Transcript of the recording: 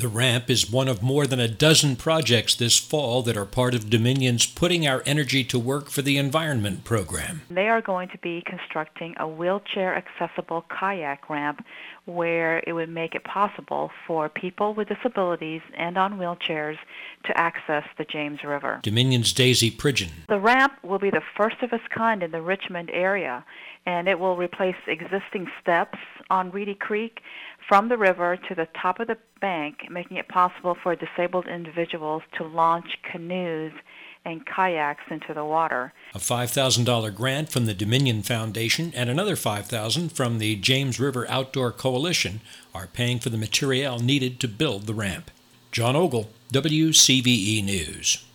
The ramp is one of more than a dozen projects this fall that are part of Dominion's Putting Our Energy to Work for the Environment program. They are going to be constructing a wheelchair-accessible kayak ramp where it would make it possible for people with disabilities and on wheelchairs to access the James River. Dominion's Daisy Pridgeon. The ramp will be the first of its kind in the Richmond area, and it will replace existing steps on Reedy Creek from the river to the top of the bank, making it possible for disabled individuals to launch canoes and kayaks into the water. A $5,000 grant from the Dominion Foundation and another $5,000 from the James River Outdoor Coalition are paying for the material needed to build the ramp. John Ogle, WCVE News.